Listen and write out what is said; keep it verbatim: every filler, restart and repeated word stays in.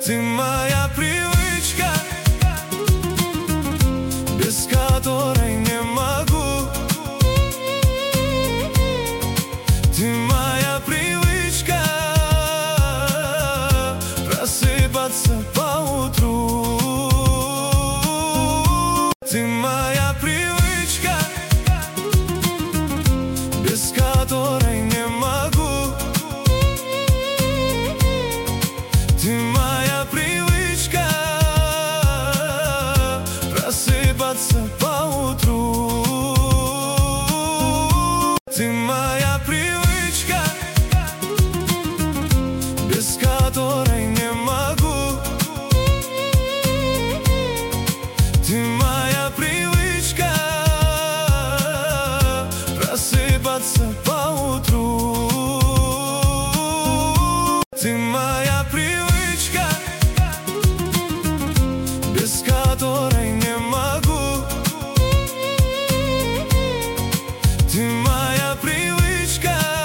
Ты моя привычка, без которой не могу. Ты моя привычка, просыпаться по утру. Ты моя привычка, без которой не могу. Ты моя привычка, просыпаться по утру. Ты моя привычка, без которой не могу. Ты моя привычка, просыпаться по утру. Ты моя привычка, без которой